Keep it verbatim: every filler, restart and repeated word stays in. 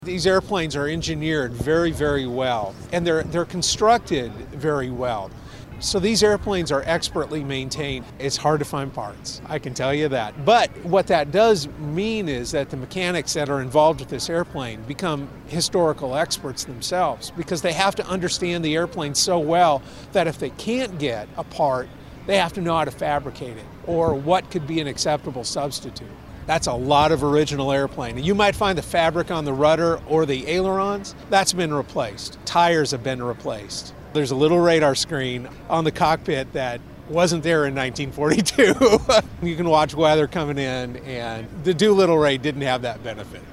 These airplanes are engineered very, very well, and they're, they're constructed very well. So these airplanes are expertly maintained. It's hard to find parts, I can tell you that. But what that does mean is that the mechanics that are involved with this airplane become historical experts themselves, because they have to understand the airplane so well that if they can't get a part, they have to know how to fabricate it or what could be an acceptable substitute. That's a lot of original airplane. You might find the fabric on the rudder or the ailerons, that's been replaced. Tires have been replaced. There's a little radar screen on the cockpit that wasn't there in nineteen forty-two. You can watch weather coming in, and the Doolittle Ray didn't have that benefit.